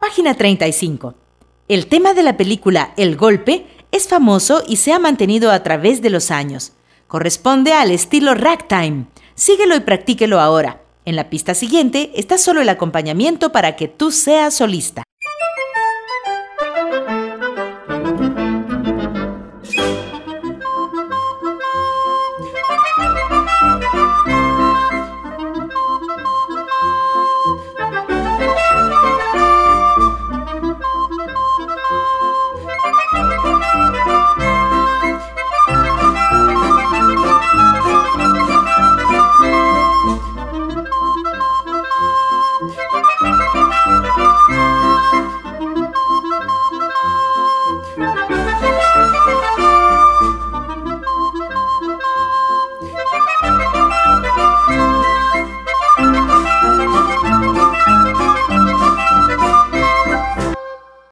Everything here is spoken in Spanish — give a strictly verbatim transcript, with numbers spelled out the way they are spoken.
Página treinta y cinco. El tema de la película El Golpe es famoso y se ha mantenido a través de los años. Corresponde al estilo ragtime. Síguelo y practíquelo ahora. En la pista siguiente está solo el acompañamiento para que tú seas solista.